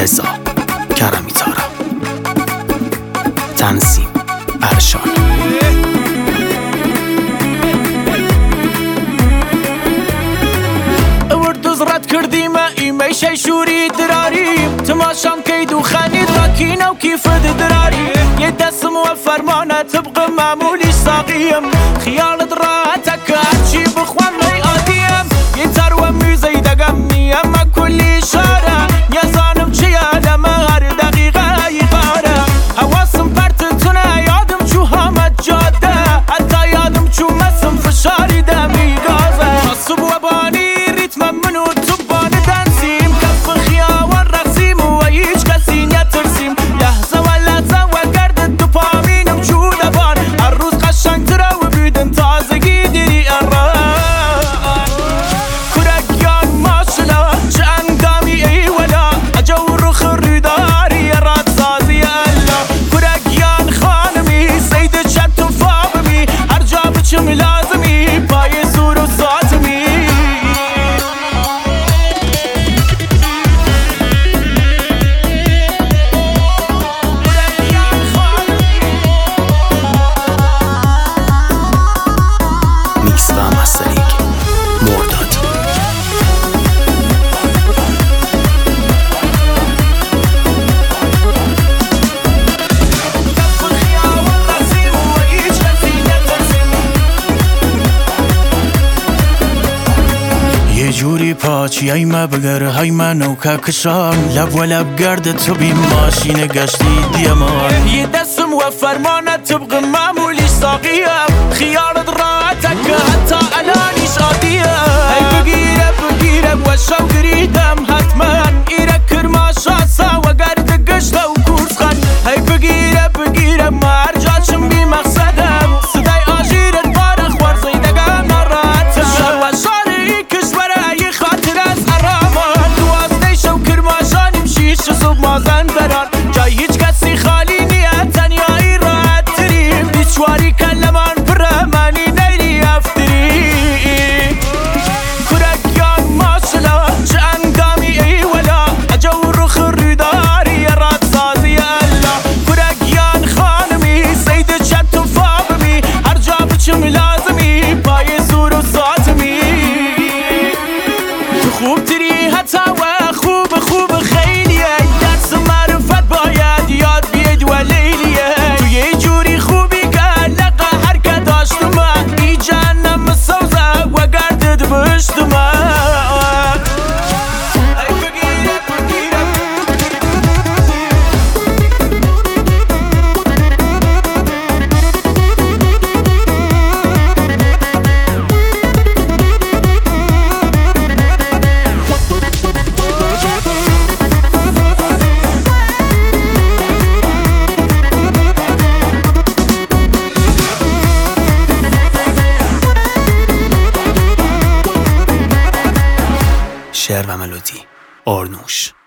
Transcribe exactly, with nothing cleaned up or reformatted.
رضا کرمی تارا، تنظیم ارشان. زرت کردیم ایمه شی شوری دراریم تماشام کید و خنید راکین و کیف دراریم یه دستم و فرمانه طبق معمولی ساقیم خیالت راحتك هرچی بخوام می آدیم یه ترو میزی دگم نیم کلی شاره نیازانم چیه لما هر دقیقه ایقاره حواسم پرت تونه یادم چو همه جاده حتی یادم چو مسم فشاری دمی گازه نصب و بانی ریتم منو تبان دنسیم کف خیاوان رقصیم و هیچ کسی نترسیم لحظه و لحظه و گرد دوپامینم چو دبان هر روز قشنگتره و بیدم تازگی دیری اران کرکیان ماشلا چه اندامی ای ولا اجو رو خریداری راد سازی الا کرکیان خانمی سید چت و فابمی هر جا بچم لازمی پای زور و ساتمی میکس و مسترینگ مرداد. یه جوری پاچی ای ما بگر های منو که کشان لب و لب گرد تو بی ماشین گشتی دیمان یه دستم و فرمانه طبق معمولی ساقیم خیالت راحتك حتی الانیش عادیه ای بگیره بگیره و شو گریدم حتما ایره کرما شاسا و گرد گشت و کورس خان ای بگیره بگیره مرجاچم بی مقصدم صدای آجیرت بارخ ورزی دگم نراحتم شر و شاری کشوره ای خاطر از ارامان دوازده شو کرما شانیم شیش صبح مازن بران جای هیچ کسی خالی نیه تنیایی راحت تریم بیچواری کلمان برمانی نیری افتری کرکیان ماشلا چه اندامی ای ولا اجو رو خریداری راد سازی الا کرکیان خانمی سید چت و فابمی هر جا بچم لازمی پای زور و ساتمی تو خوب تری حتی و خوب خوب خیلیه درس معرفت باید یاد بید و لیلیه تو یه جوری خوبی که لقا هر که داشتم ای جهنم سوزه و گردد بشتم شعر و ملودی آرنوش.